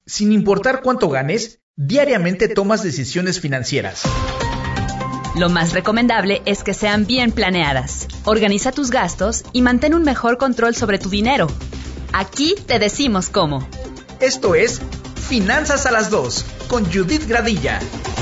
Sin importar cuánto ganes, diariamente tomas decisiones financieras. Lo más recomendable es que sean bien planeadas. Organiza tus gastos y mantén un mejor control sobre tu dinero. Aquí te decimos cómo. Esto es Finanzas a las 2 con Judith Gradilla.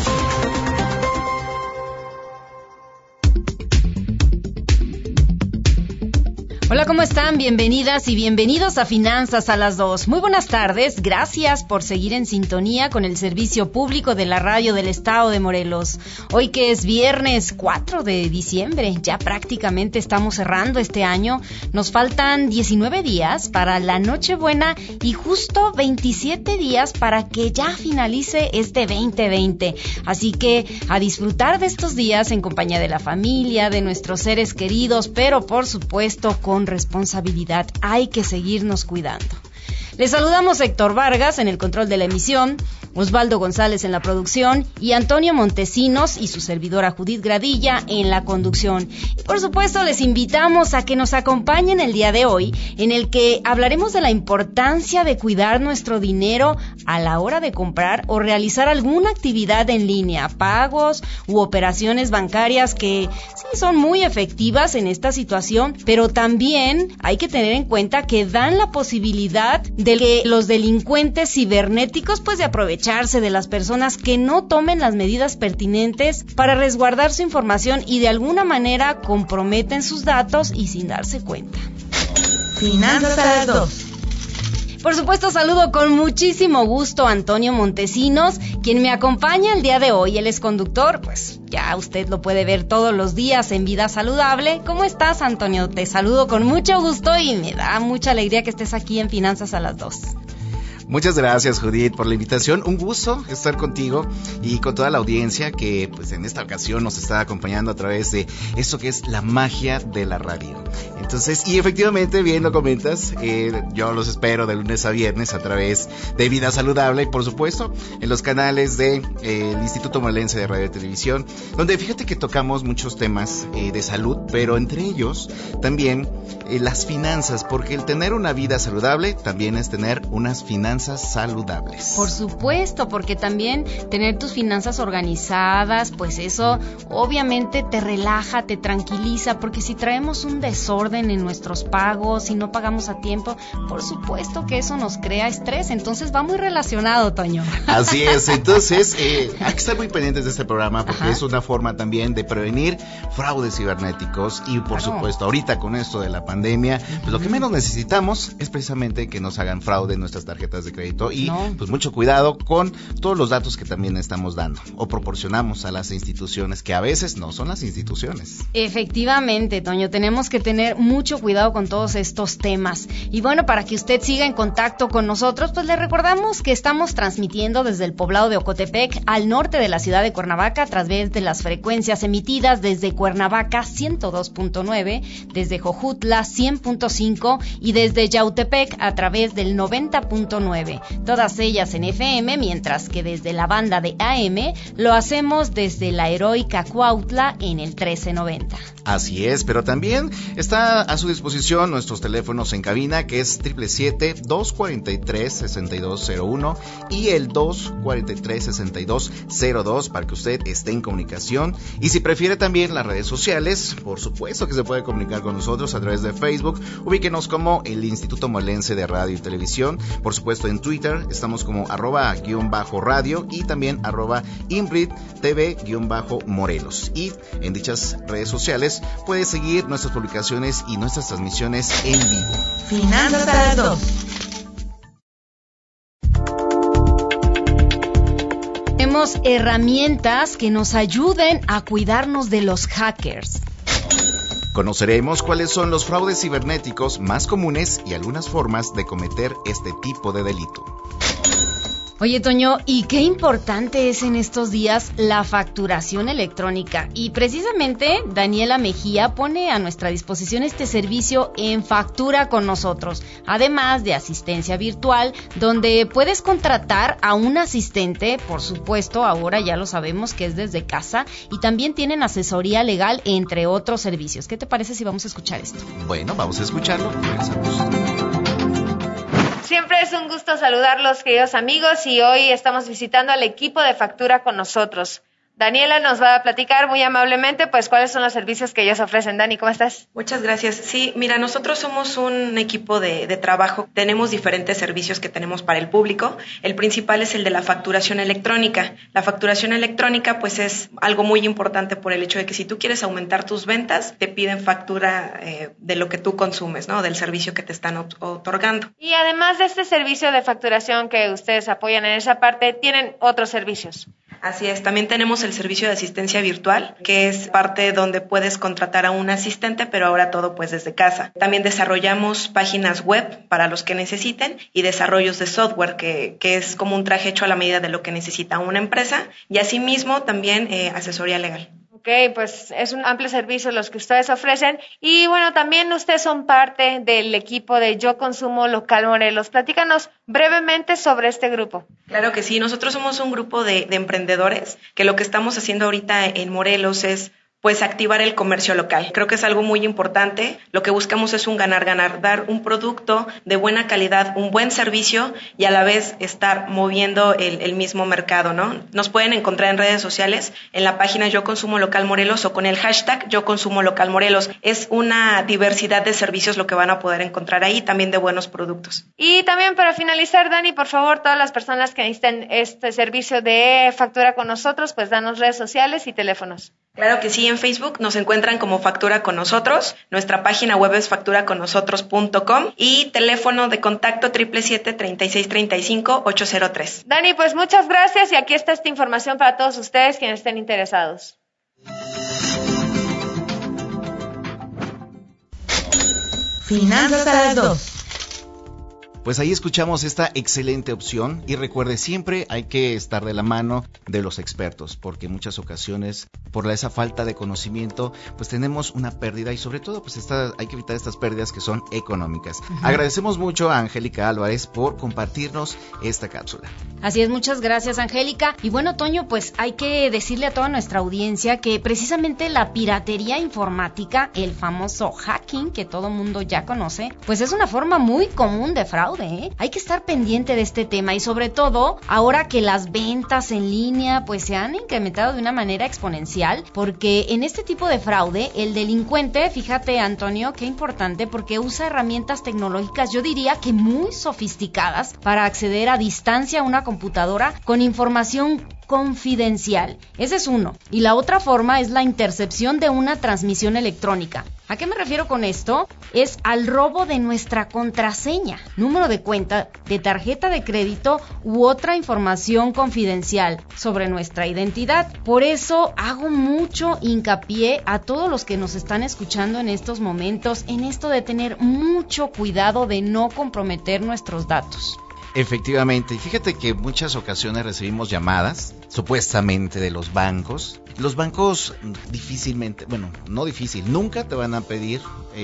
Hola, ¿cómo están? Bienvenidas y bienvenidos a Finanzas a las 2. Muy buenas tardes, gracias por seguir en sintonía con el servicio público de la radio del estado de Morelos. Hoy que es viernes 4 de diciembre, ya prácticamente estamos cerrando este año. Nos faltan 19 días para la Nochebuena y justo 27 días para que ya finalice este 2020. Así que a disfrutar de estos días en compañía de la familia, de nuestros seres queridos, pero por supuesto con responsabilidad. Hay que seguirnos cuidando. Les saludamos Héctor Vargas en el control de la emisión, Osvaldo González en la producción y Antonio Montesinos y su servidora Judith Gradilla en la conducción. Y por supuesto les invitamos a que nos acompañen el día de hoy, en el que hablaremos de la importancia de cuidar nuestro dinero a la hora de comprar o realizar alguna actividad en línea, pagos u operaciones bancarias que sí son muy efectivas en esta situación, pero también hay que tener en cuenta que dan la posibilidad de que los delincuentes cibernéticos de aprovecharse de las personas que no tomen las medidas pertinentes para resguardar su información y de alguna manera comprometen sus datos y sin darse cuenta. Finanzas a las 2. Por supuesto, saludo con muchísimo gusto a Antonio Montesinos, quien me acompaña el día de hoy. Él es conductor, ya usted lo puede ver todos los días en Vida Saludable. ¿Cómo estás, Antonio? Te saludo con mucho gusto y me da mucha alegría que estés aquí en Finanzas a las 2. Muchas gracias, Judith, por la invitación. Un gusto estar contigo y con toda la audiencia que en esta ocasión nos está acompañando a través de esto que es la magia de la radio. Entonces, y efectivamente, bien lo comentas, yo los espero de lunes a viernes a través de Vida Saludable y por supuesto en los canales del Instituto Morelense de Radio y Televisión, donde fíjate que tocamos muchos temas de salud, pero entre ellos también las finanzas, porque el tener una vida saludable también es tener unas finanzas saludables. Por supuesto, porque también tener tus finanzas organizadas, eso obviamente te relaja, te tranquiliza, porque si traemos un desorden en nuestros pagos, si no pagamos a tiempo, por supuesto que eso nos crea estrés. Entonces va muy relacionado, Toño. Así es, entonces hay que estar muy pendientes de este programa porque es una forma también de prevenir fraudes cibernéticos y por supuesto ahorita con esto de la pandemia, lo que menos necesitamos es precisamente que nos hagan fraude en nuestras tarjetas de crédito y mucho cuidado con todos los datos que también estamos dando o proporcionamos a las instituciones que a veces no son las instituciones. Efectivamente, Toño, tenemos que tener mucho cuidado con todos estos temas. Y bueno, para que usted siga en contacto con nosotros, le recordamos que estamos transmitiendo desde el poblado de Ocotepec al norte de la ciudad de Cuernavaca a través de las frecuencias emitidas desde Cuernavaca 102.9, desde Jojutla 100.5 y desde Yautepec a través del 90.9. Todas ellas en FM, mientras que desde la banda de AM lo hacemos desde la heroica Cuautla en el 1390. Así es, pero también está a su disposición nuestros teléfonos en cabina, que es 777-243-6201 y el 243-6202 para que usted esté en comunicación. Y si prefiere también las redes sociales, por supuesto que se puede comunicar con nosotros a través de Facebook. Ubíquenos como el Instituto Morelense de Radio y Televisión. Por supuesto en Twitter estamos como @_radio y también @InbridTV_Morelos. Y en dichas redes sociales puede seguir nuestras publicaciones y nuestras transmisiones en vivo. Finanzas a las 2. Tenemos herramientas que nos ayuden a cuidarnos de los hackers. Conoceremos cuáles son los fraudes cibernéticos más comunes y algunas formas de cometer este tipo de delito. Oye, Toño, ¿y qué importante es en estos días la facturación electrónica? Y precisamente Daniela Mejía pone a nuestra disposición este servicio en Factura con nosotros, además de asistencia virtual, donde puedes contratar a un asistente, por supuesto, ahora ya lo sabemos que es desde casa, y también tienen asesoría legal, entre otros servicios. ¿Qué te parece si vamos a escuchar esto? Bueno, vamos a escucharlo. Regresamos. Siempre es un gusto saludarlos, queridos amigos, y hoy estamos visitando al equipo de Factura con nosotros. Daniela nos va a platicar muy amablemente, pues, cuáles son los servicios que ellos ofrecen. Dani, ¿cómo estás? Muchas gracias. Sí, mira, nosotros somos un equipo de trabajo. Tenemos diferentes servicios que tenemos para el público. El principal es el de la facturación electrónica. La facturación electrónica, pues, es algo muy importante por el hecho de que si tú quieres aumentar tus ventas, te piden factura de lo que tú consumes, ¿no? Del servicio que te están otorgando. Y además de este servicio de facturación que ustedes apoyan en esa parte, ¿tienen otros servicios? Así es, también tenemos el servicio de asistencia virtual, que es parte donde puedes contratar a un asistente, pero ahora todo pues desde casa. También desarrollamos páginas web para los que necesiten y desarrollos de software, que es como un traje hecho a la medida de lo que necesita una empresa, y asimismo también asesoría legal. Ok, pues es un amplio servicio los que ustedes ofrecen. Y bueno, también ustedes son parte del equipo de Yo Consumo Local Morelos. Platícanos brevemente sobre este grupo. Claro que sí, nosotros somos un grupo de emprendedores que lo que estamos haciendo ahorita en Morelos es pues activar el comercio local. Creo que es algo muy importante. Lo que buscamos es un ganar-ganar, dar un producto de buena calidad, un buen servicio y a la vez estar moviendo el mismo mercado, ¿no? Nos pueden encontrar en redes sociales, en la página Yo Consumo Local Morelos o con el hashtag Yo Consumo Local Morelos. Es una diversidad de servicios lo que van a poder encontrar ahí, también de buenos productos. Y también para finalizar, Dani, por favor, todas las personas que necesiten este servicio de factura con nosotros, pues danos redes sociales y teléfonos. Claro que sí, en Facebook nos encuentran como Factura con Nosotros, nuestra página web es facturaconnosotros.com y teléfono de contacto 777-3635-803. Dani, pues muchas gracias y aquí está esta información para todos ustedes quienes estén interesados. Finanzas a las 2. Pues ahí escuchamos esta excelente opción y recuerde, siempre hay que estar de la mano de los expertos, porque en muchas ocasiones por esa falta de conocimiento pues tenemos una pérdida y sobre todo pues hay que evitar estas pérdidas que son económicas. Agradecemos mucho a Angélica Álvarez por compartirnos esta cápsula. Así es, muchas gracias, Angélica. Y bueno, Toño, pues hay que decirle a toda nuestra audiencia que precisamente la piratería informática, el famoso hacking que todo mundo ya conoce, pues es una forma muy común de fraude. Hay que estar pendiente de este tema y sobre todo ahora que las ventas en línea pues se han incrementado de una manera exponencial, porque en este tipo de fraude el delincuente, fíjate Antonio, qué importante, porque usa herramientas tecnológicas, yo diría que muy sofisticadas, para acceder a distancia a una computadora con información confidencial. Ese es uno. Y la otra forma es la intercepción de una transmisión electrónica. ¿A qué me refiero con esto? Es al robo de nuestra contraseña, número de cuenta, de tarjeta de crédito u otra información confidencial sobre nuestra identidad. Por eso hago mucho hincapié a todos los que nos están escuchando en estos momentos en esto de tener mucho cuidado de no comprometer nuestros datos. Efectivamente, fíjate que en muchas ocasiones recibimos llamadas, supuestamente de los bancos. Los bancos difícilmente, bueno, no difícil, nunca te van a pedir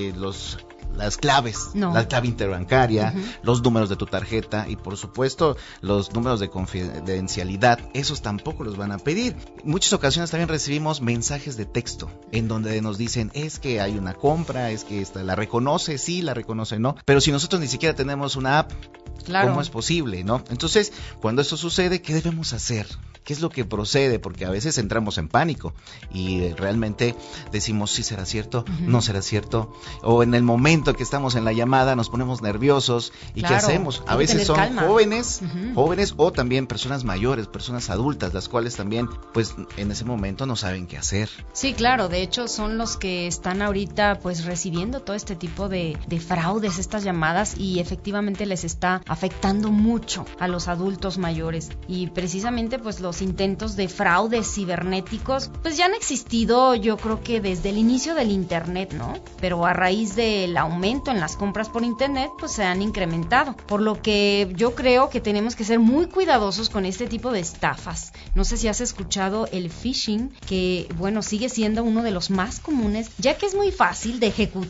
las claves, no. La clave interbancaria, los números de tu tarjeta y por supuesto los números de confidencialidad, esos tampoco los van a pedir. En muchas ocasiones también recibimos mensajes de texto en donde nos dicen es que hay una compra, es que esta la reconoce, sí, la reconoce, no, pero si nosotros ni siquiera tenemos una app, claro. ¿Cómo es posible, no? Entonces, cuando esto sucede, ¿qué debemos hacer? ¿Qué es lo que procede? Porque a veces entramos en pánico y realmente decimos, ¿sí será cierto? ¿No será cierto? O en el momento que estamos en la llamada nos ponemos nerviosos y claro, ¿qué hacemos? A veces son calma. jóvenes o también personas mayores, personas adultas, las cuales también, pues, en ese momento no saben qué hacer. Sí, claro, de hecho son los que están ahorita, pues, recibiendo todo este tipo de fraudes, estas llamadas, y efectivamente les está afectando mucho a los adultos mayores. Y precisamente, pues, los intentos de fraudes cibernéticos pues ya han existido, yo creo que desde el inicio del internet, ¿no? Pero a raíz del aumento en las compras por internet pues se han incrementado, por lo que yo creo que tenemos que ser muy cuidadosos con este tipo de estafas. No sé si has escuchado el phishing, que bueno, sigue siendo uno de los más comunes, ya que es muy fácil de ejecutar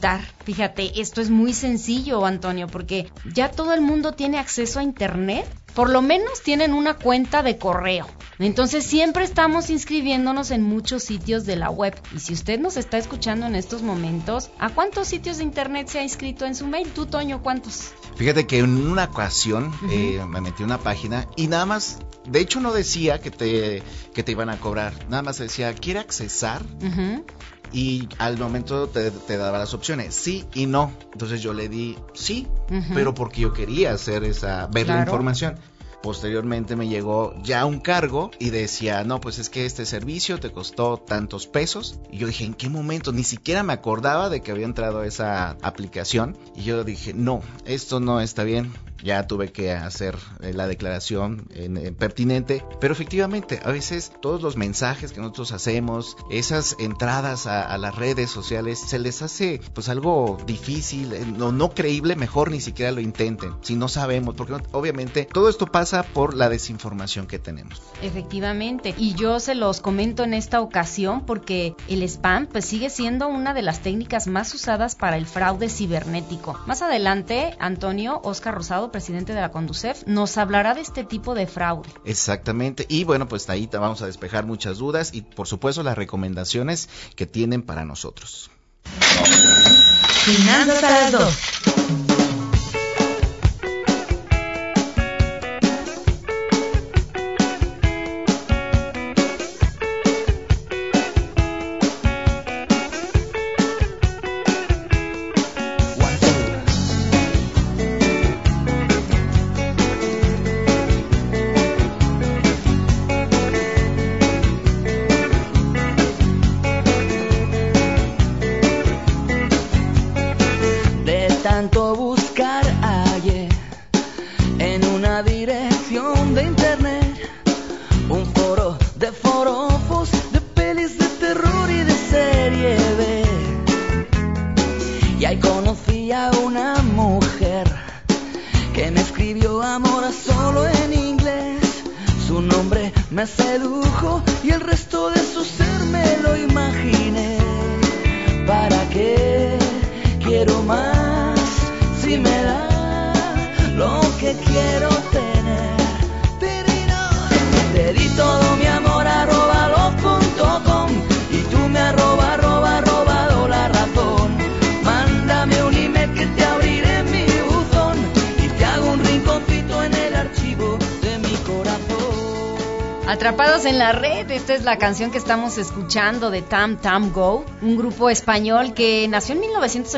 Fíjate, esto es muy sencillo, Antonio, porque ya todo el mundo tiene acceso a Internet. Por lo menos tienen una cuenta de correo. Entonces siempre estamos inscribiéndonos en muchos sitios de la web. Y si usted nos está escuchando en estos momentos, ¿a cuántos sitios de Internet se ha inscrito en su mail? ¿Tú, Toño, cuántos? Fíjate que en una ocasión me metí a una página y nada más, de hecho no decía que te iban a cobrar, nada más decía, ¿quiere accesar? Y al momento te daba las opciones, sí y no. Entonces yo le di sí, pero porque yo quería ver la información. Posteriormente me llegó ya un cargo y decía, no, pues es que este servicio te costó tantos pesos. Y yo dije, ¿en qué momento? Ni siquiera me acordaba de que había entrado esa aplicación. Y yo dije, no, esto no está bien. Ya tuve que hacer la declaración pertinente, pero efectivamente a veces todos los mensajes que nosotros hacemos, esas entradas a las redes sociales, se les hace pues algo difícil, no creíble. Mejor ni siquiera lo intenten si no sabemos, porque obviamente todo esto pasa por la desinformación que tenemos. Efectivamente, y yo se los comento en esta ocasión porque el spam pues sigue siendo una de las técnicas más usadas para el fraude cibernético. Más adelante, Antonio, Oscar Rosado, presidente de la Conducef, nos hablará de este tipo de fraude. Exactamente, y bueno, pues ahí vamos a despejar muchas dudas y por supuesto las recomendaciones que tienen para nosotros. Finanzas a las 2. Atrapados en la red, esta es la canción que estamos escuchando de Tam Tam Go, un grupo español que nació en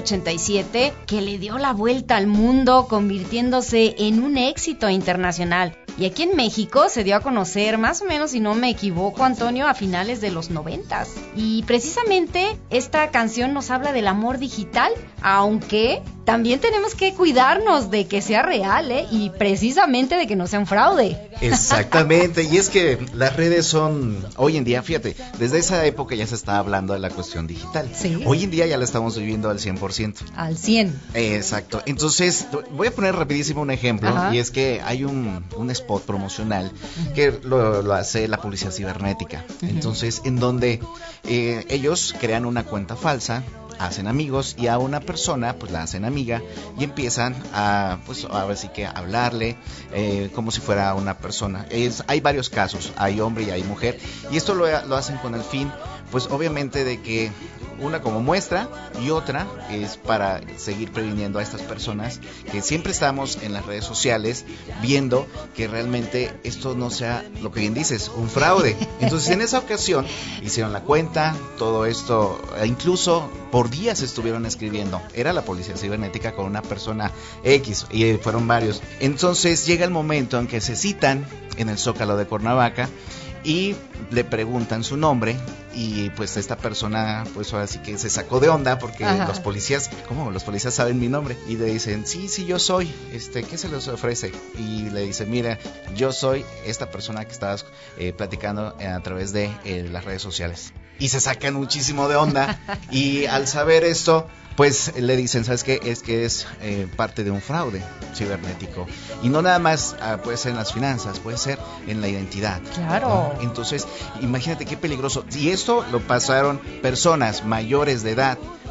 1987, que le dio la vuelta al mundo convirtiéndose en un éxito internacional. Y aquí en México se dio a conocer, más o menos, si no me equivoco, Antonio, a finales de los 90s. Y precisamente esta canción nos habla del amor digital, aunque también tenemos que cuidarnos de que sea real, y precisamente de que no sea un fraude. Exactamente, y es que las redes son, hoy en día, fíjate, desde esa época ya se está hablando de la cuestión digital. Sí. Hoy en día ya la estamos viviendo al 100%. Al 100. Exacto. Entonces, voy a poner rapidísimo un ejemplo. Ajá. Y es que hay un spot promocional que lo hace la policía cibernética. Entonces, en donde ellos crean una cuenta falsa, hacen amigos y a una persona pues la hacen amiga y empiezan a pues a ver si que hablarle como si fuera una persona. Hay varios casos, hay hombre y hay mujer, y esto lo hacen con el fin pues obviamente de que una como muestra y otra es para seguir previniendo a estas personas que siempre estamos en las redes sociales viendo que realmente esto no sea, lo que bien dices, un fraude. Entonces en esa ocasión hicieron la cuenta, todo esto, incluso por días estuvieron escribiendo, era la policía cibernética con una persona X y fueron varios. Entonces llega el momento en que se citan en el Zócalo de Cuernavaca y le preguntan su nombre y pues esta persona pues ahora sí que se sacó de onda porque los policías, ¿cómo? Los policías saben mi nombre y le dicen, sí, yo soy, ¿qué se les ofrece? Y le dice, mira, yo soy esta persona que estabas platicando a través de las redes sociales. Y se sacan muchísimo de onda y al saber esto pues le dicen, ¿sabes qué? Es que es parte de un fraude cibernético. Y no nada más puede ser en las finanzas, puede ser en la identidad. Claro. ¿No? Entonces, imagínate qué peligroso. Y esto lo pasaron personas mayores de edad,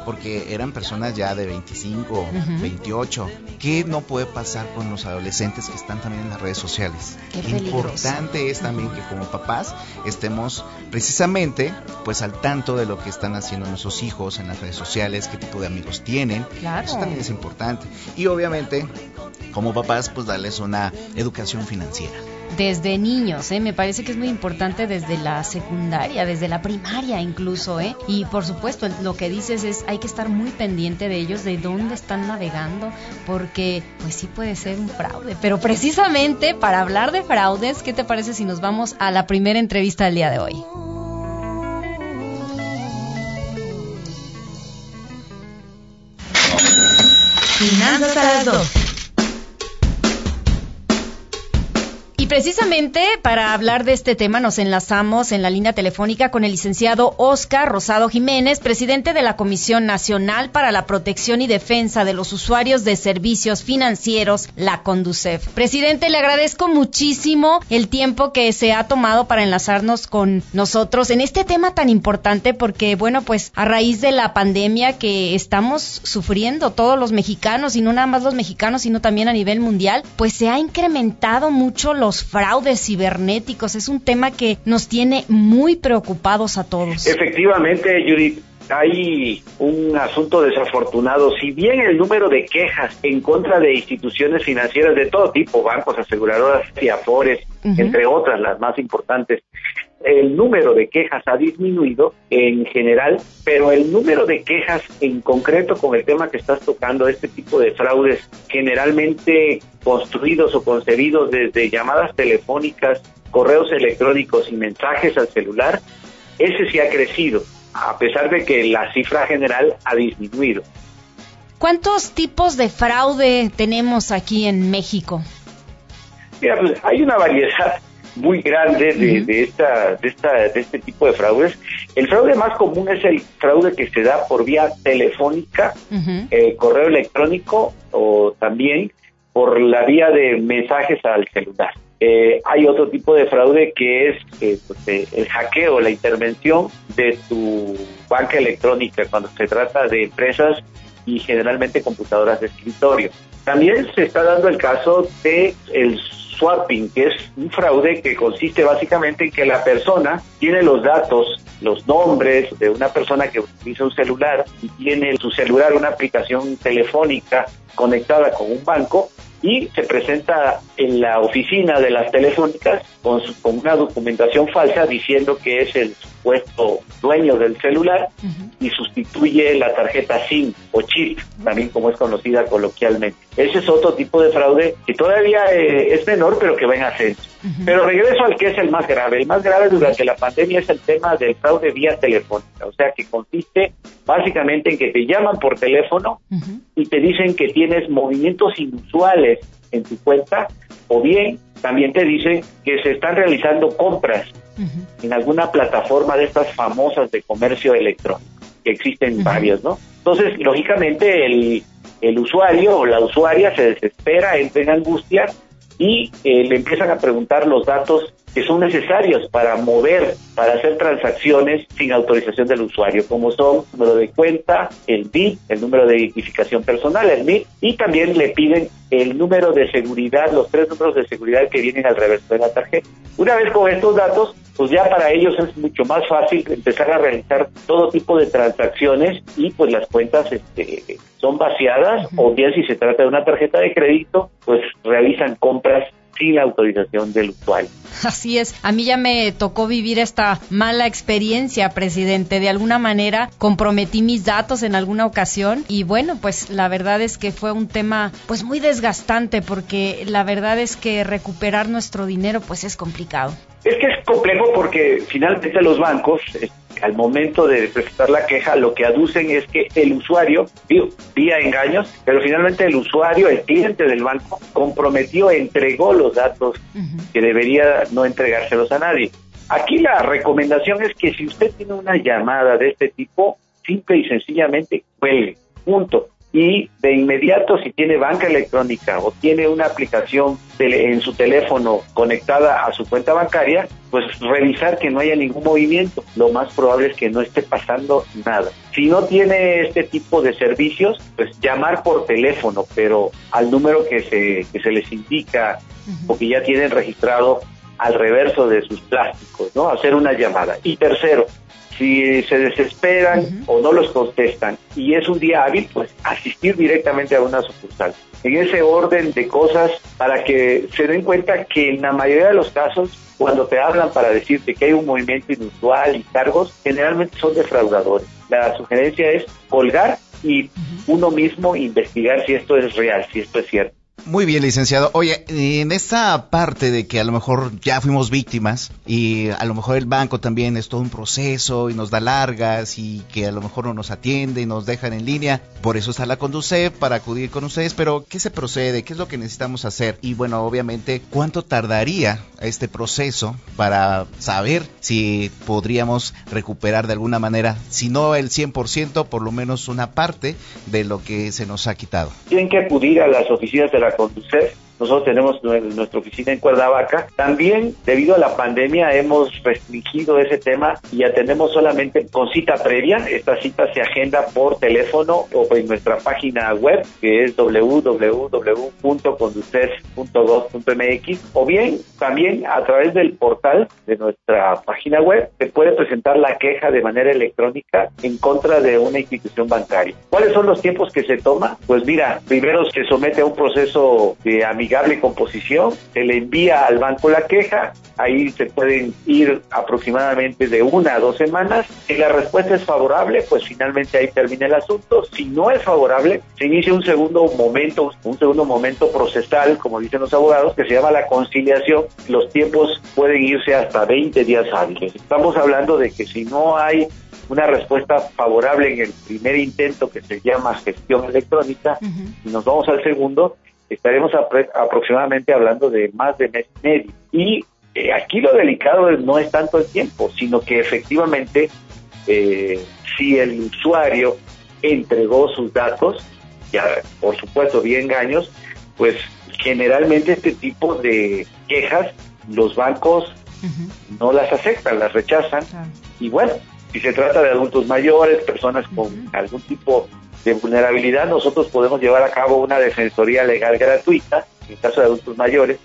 porque eran personas ya de 25, 28. ¿Qué no puede pasar con los adolescentes que están también en las redes sociales? Qué importante es también que como papás estemos precisamente pues al tanto de lo que están haciendo nuestros hijos en las redes sociales, qué tipo de amigos tienen. Claro. Eso también es importante. Y obviamente, como papás, pues darles una educación financiera. Desde niños, me parece que es muy importante desde la secundaria, desde la primaria incluso, y por supuesto lo que dices es hay que estar muy pendiente de ellos, de dónde están navegando, porque pues sí puede ser un fraude, pero precisamente para hablar de fraudes, ¿qué te parece si nos vamos a la primera entrevista del día de hoy? Finanzas a las 2. Y precisamente para hablar de este tema nos enlazamos en la línea telefónica con el licenciado Óscar Rosado Jiménez, presidente de la Comisión Nacional para la Protección y Defensa de los Usuarios de Servicios Financieros, la CONDUCEF. Presidente, le agradezco muchísimo el tiempo que se ha tomado para enlazarnos con nosotros en este tema tan importante porque, bueno, pues a raíz de la pandemia que estamos sufriendo todos los mexicanos, y no nada más los mexicanos, sino también a nivel mundial, pues se ha incrementado mucho los fraudes cibernéticos. Es un tema que nos tiene muy preocupados a todos. Efectivamente, Judith, hay un asunto desafortunado. Si bien el número de quejas en contra de instituciones financieras de todo tipo, bancos, aseguradoras y afores, entre otras, las más importantes, el número de quejas ha disminuido en general, pero el número de quejas en concreto con el tema que estás tocando, este tipo de fraudes generalmente construidos o concebidos desde llamadas telefónicas, correos electrónicos y mensajes al celular, ese sí ha crecido, a pesar de que la cifra general ha disminuido. ¿Cuántos tipos de fraude tenemos aquí en México? Mira, pues hay una variedad muy grande de este tipo de fraudes. El fraude más común es el fraude que se da por vía telefónica, correo electrónico o también por la vía de mensajes al celular. Hay otro tipo de fraude que es el hackeo, la intervención de tu banca electrónica cuando se trata de empresas y generalmente computadoras de escritorio. También se está dando el caso de el swapping, que es un fraude que consiste básicamente en que la persona tiene los datos, los nombres de una persona que utiliza un celular y tiene en su celular una aplicación telefónica conectada con un banco y se presenta en la oficina de las telefónicas con una documentación falsa diciendo que es el supuesto dueño del celular y sustituye la tarjeta SIM o chip, también como es conocida coloquialmente. Ese es otro tipo de fraude que todavía es menor, pero que va en ascenso. Pero regreso al que es el más grave. El más grave durante la pandemia es el tema del fraude vía telefónica, o sea que consiste básicamente en que te llaman por teléfono y te dicen que tienes movimientos inusuales en tu cuenta, o bien también te dicen que se están realizando compras en alguna plataforma de estas famosas de comercio electrónico, que existen varias, ¿no? Entonces, lógicamente, el usuario o la usuaria se desespera, entra en angustia y le empiezan a preguntar los datos que son necesarios para hacer transacciones sin autorización del usuario, como son el número de cuenta, el NIP, el número de identificación personal, el NIP, y también le piden el número de seguridad, los 3 números de seguridad que vienen al reverso de la tarjeta. Una vez con estos datos, pues ya para ellos es mucho más fácil empezar a realizar todo tipo de transacciones y pues las cuentas son vaciadas, o bien si se trata de una tarjeta de crédito, pues realizan compras sin la autorización del usuario. Así es, a mí ya me tocó vivir esta mala experiencia, presidente. De alguna manera comprometí mis datos en alguna ocasión y bueno, pues la verdad es que fue un tema pues muy desgastante, porque la verdad es que recuperar nuestro dinero pues es complicado. Es que es complejo porque finalmente los bancos, al momento de presentar la queja, lo que aducen es que el usuario, vía engaños, pero finalmente el usuario, el cliente del banco, comprometió, entregó los datos que debería no entregárselos a nadie. Aquí la recomendación es que si usted tiene una llamada de este tipo, simple y sencillamente cuelgue, punto. y de inmediato, si tiene banca electrónica o tiene una aplicación en su teléfono conectada a su cuenta bancaria, pues revisar que no haya ningún movimiento. Lo más probable es que no esté pasando nada. Si no tiene este tipo de servicios, pues llamar por teléfono, pero al número que se les indica, porque ya tienen registrado al reverso de sus plásticos, ¿no? Hacer una llamada. Y tercero, si se desesperan o no los contestan y es un día hábil, pues asistir directamente a una sucursal. En ese orden de cosas, para que se den cuenta que en la mayoría de los casos, cuando te hablan para decirte que hay un movimiento inusual y cargos, generalmente son defraudadores. La sugerencia es colgar y uno mismo investigar si esto es real, si esto es cierto. Muy bien, licenciado. Oye, en esta parte de que a lo mejor ya fuimos víctimas y a lo mejor el banco también es todo un proceso y nos da largas y que a lo mejor no nos atiende y nos dejan en línea, por eso está la Conducef para acudir con ustedes, pero ¿qué se procede? ¿Qué es lo que necesitamos hacer? Y bueno, obviamente, ¿cuánto tardaría este proceso para saber si podríamos recuperar de alguna manera, si no el 100%, por lo menos una parte de lo que se nos ha quitado? Tienen que acudir a las oficinas de la Conducef. Nosotros tenemos nuestra oficina en Cuernavaca. También, debido a la pandemia, hemos restringido ese tema y atendemos solamente con cita previa. Esta cita se agenda por teléfono o en nuestra página web, que es www.conducef.gov.mx, o bien también a través del portal de nuestra página web se puede presentar la queja de manera electrónica en contra de una institución bancaria. ¿Cuáles son los tiempos que se toma? Pues mira, primero se somete a un proceso de amigable composición, se le envía al banco la queja, ahí se pueden ir aproximadamente de 1 a 2 semanas. Si la respuesta es favorable, pues finalmente ahí termina el asunto. Si no es favorable, se inicia un segundo momento procesal, como dicen los abogados, que se llama la conciliación. Los tiempos pueden irse hasta 20 días hábiles. Estamos hablando de que si no hay una respuesta favorable en el primer intento, que se llama gestión electrónica, y nos vamos al segundo, estaremos aproximadamente hablando de más de mes y medio. Y aquí lo delicado no es tanto el tiempo, sino que efectivamente si el usuario entregó sus datos, ya por supuesto vía engaños, pues generalmente este tipo de quejas los bancos no las aceptan, las rechazan. Y bueno, si se trata de adultos mayores, personas con algún tipo de vulnerabilidad, nosotros podemos llevar a cabo una defensoría legal gratuita en el caso de adultos mayores,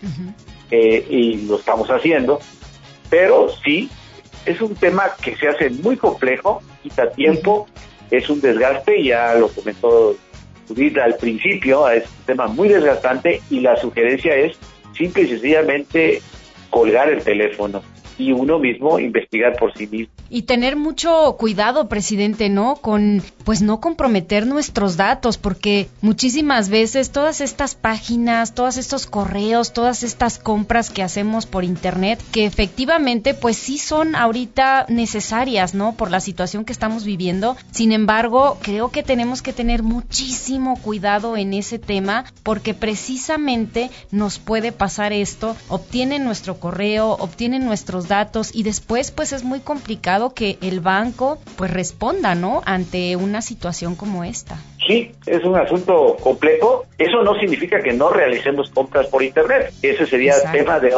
y lo estamos haciendo, pero sí, es un tema que se hace muy complejo, quita tiempo, es un desgaste, ya lo comentó Judith al principio, es un tema muy desgastante y la sugerencia es simple y sencillamente colgar el teléfono y uno mismo investigar por sí mismo. Y tener mucho cuidado, presidente, ¿no? Con, pues no comprometer nuestros datos, porque muchísimas veces todas estas páginas, todos estos correos, todas estas compras que hacemos por internet, que efectivamente pues sí son ahorita necesarias, ¿no? Por la situación que estamos viviendo. Sin embargo, creo que tenemos que tener muchísimo cuidado en ese tema, porque precisamente nos puede pasar esto, obtienen nuestro correo, obtienen nuestros datos y después pues es muy complicado que el banco pues responda, ¿no? Ante una situación como esta. Sí, es un asunto complejo. Eso no significa que no realicemos compras por internet. Ese sería tema de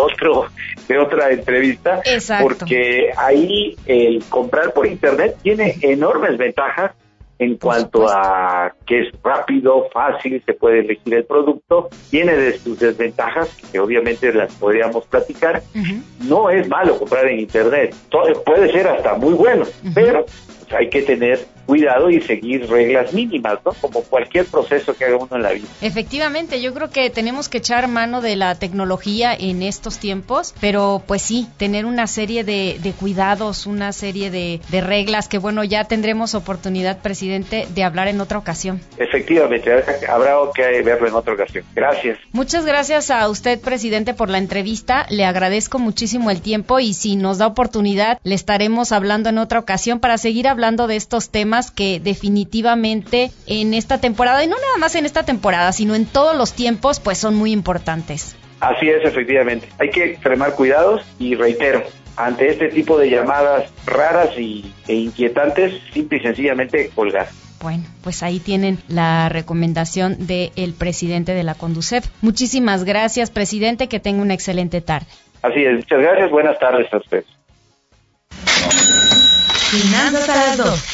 otra entrevista. Exacto. Porque ahí el comprar por internet tiene enormes ventajas en cuanto a que es rápido, fácil, se puede elegir el producto, tiene de sus desventajas, que obviamente las podríamos platicar. No es malo comprar en internet, puede ser hasta muy bueno, pero pues, hay que tener cuidado y seguir reglas mínimas, ¿no? Como cualquier proceso que haga uno en la vida. Efectivamente, yo creo que tenemos que echar mano de la tecnología en estos tiempos, pero pues sí, tener una serie de cuidados, una serie de reglas que bueno, ya tendremos oportunidad, presidente, de hablar en otra ocasión. Efectivamente, habrá que verlo en otra ocasión. Gracias. Muchas gracias a usted, presidente, por la entrevista. Le agradezco muchísimo el tiempo y si nos da oportunidad, le estaremos hablando en otra ocasión para seguir hablando de estos temas que definitivamente en esta temporada, y no nada más en esta temporada, sino en todos los tiempos, pues son muy importantes. Así es, efectivamente. Hay que extremar cuidados y reitero, ante este tipo de llamadas raras e inquietantes, simple y sencillamente colgar. Bueno, pues ahí tienen la recomendación del presidente de la Conducef. Muchísimas gracias, presidente, que tenga una excelente tarde. Así es, muchas gracias, buenas tardes a ustedes. Finanzas a las 2.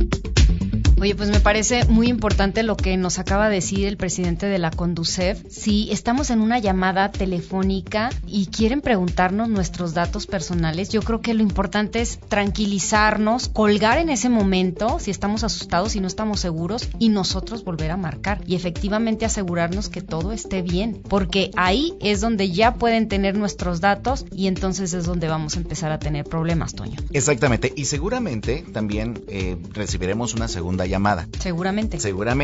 Oye, pues me parece muy importante lo que nos acaba de decir el presidente de la Conducef. Si estamos en una llamada telefónica y quieren preguntarnos nuestros datos personales, yo creo que lo importante es tranquilizarnos, colgar en ese momento si estamos asustados y no estamos seguros y nosotros volver a marcar y efectivamente asegurarnos que todo esté bien, porque ahí es donde ya pueden tener nuestros datos y entonces es donde vamos a empezar a tener problemas, Toño. Exactamente, y seguramente también recibiremos una segunda llamada. Seguramente,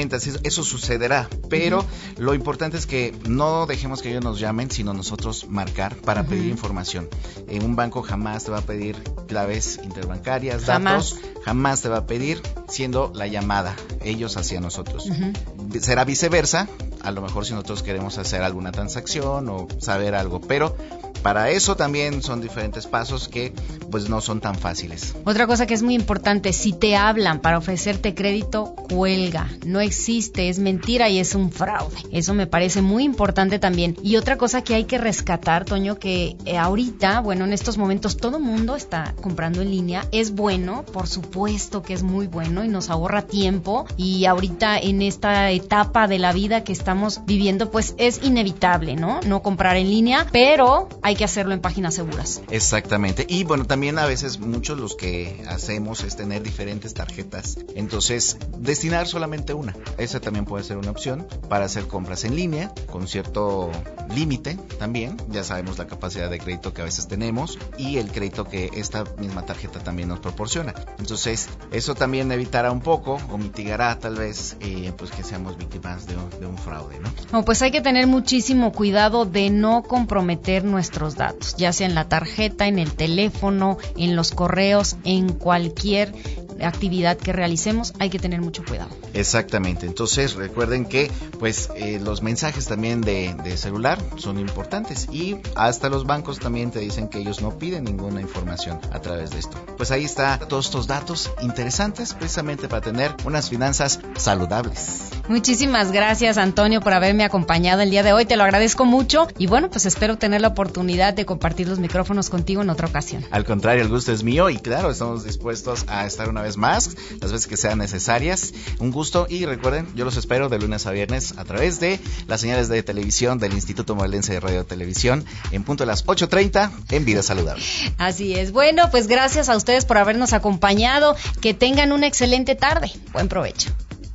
eso sucederá, pero lo importante es que no dejemos que ellos nos llamen, sino nosotros marcar para pedir información. En un banco jamás te va a pedir claves interbancarias, datos, jamás te va a pedir, siendo la llamada ellos hacia nosotros. Será viceversa, a lo mejor si nosotros queremos hacer alguna transacción o saber algo, pero para eso también son diferentes pasos que pues no son tan fáciles. Otra cosa que es muy importante, si te hablan para ofrecerte crédito, cuelga. No existe, es mentira y es un fraude. Eso me parece muy importante también. Y otra cosa que hay que rescatar, Toño, que ahorita, bueno, en estos momentos todo mundo está comprando en línea. Es bueno, por supuesto que es muy bueno y nos ahorra tiempo. Y ahorita en esta etapa de la vida que estamos viviendo, pues es inevitable, ¿no? No comprar en línea, pero hay que hacerlo en páginas seguras. Exactamente. Y bueno, también a veces muchos los que hacemos es tener diferentes tarjetas. Entonces, destinar solamente una. Esa también puede ser una opción para hacer compras en línea con cierto límite también. Ya sabemos la capacidad de crédito que a veces tenemos y el crédito que esta misma tarjeta también nos proporciona. Entonces, eso también evitará un poco o mitigará tal vez pues que seamos víctimas de un fraude, ¿no? No, pues hay que tener muchísimo cuidado de no comprometer nuestros datos, ya sea en la tarjeta, en el teléfono, en los correos, en cualquier actividad que realicemos, hay que tener mucho cuidado. Exactamente, entonces recuerden que pues los mensajes también de celular son importantes y hasta los bancos también te dicen que ellos no piden ninguna información a través de esto. Pues ahí está todos estos datos interesantes precisamente para tener unas finanzas saludables. Muchísimas gracias, Antonio, por haberme acompañado el día de hoy, te lo agradezco mucho y bueno, pues espero tener la oportunidad de compartir los micrófonos contigo en otra ocasión. Al contrario, el gusto es mío y claro, estamos dispuestos a estar una vez más, las veces que sean necesarias. Un gusto y recuerden, yo los espero de lunes a viernes a través de las señales de televisión del Instituto Morelense de Radio y Televisión en punto de las 8:30 en Vida Saludable. Así es. Bueno, pues gracias a ustedes por habernos acompañado. Que tengan una excelente tarde. Buen provecho.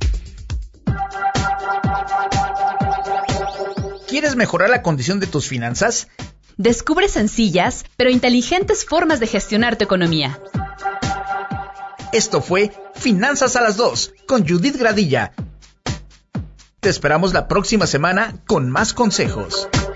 ¿Quieres mejorar la condición de tus finanzas? Descubre sencillas, pero inteligentes formas de gestionar tu economía. Esto fue Finanzas a las 2 con Judith Gradilla. Te esperamos la próxima semana con más consejos.